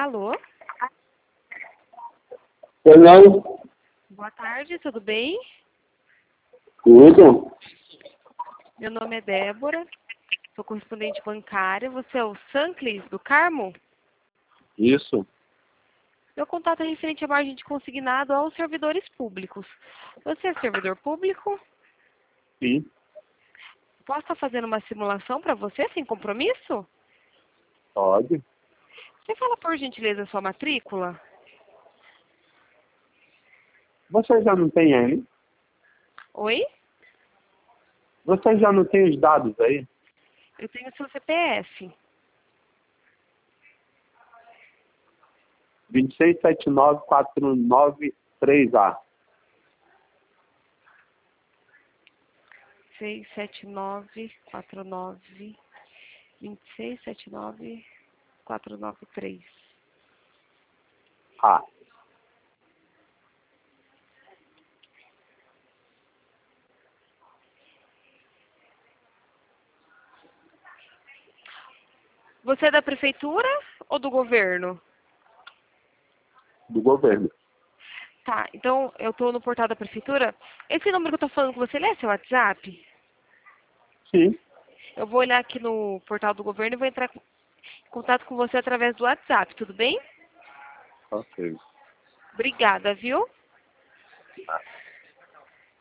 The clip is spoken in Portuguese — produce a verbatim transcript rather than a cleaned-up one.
Alô? Pois não? Boa tarde, tudo bem? Tudo? Meu nome é Débora, sou correspondente bancária. Você é o Sanclis do Carmo? Isso. Meu contato é referente à margem de consignado aos servidores públicos. Você é servidor público? Sim. Posso estar fazendo uma simulação para você, sem compromisso? Pode. Você fala, por gentileza, a sua matrícula? Você já não tem aí? Oi? Você já não tem os dados aí? Eu tenho o seu C P F. vinte e seis, setenta e nove, quarenta e nove, três A. seis sete nove quatro nove vinte e seis setenta e nove quatro nove três. A. Você é da prefeitura ou do governo? Do governo. Tá, então eu estou no portal da prefeitura. Esse número que eu estou falando com você, ele é seu WhatsApp? Sim. Eu vou olhar aqui no portal do governo e vou entrar em contato com você através do WhatsApp, tudo bem? Ok. Obrigada, viu? Tá.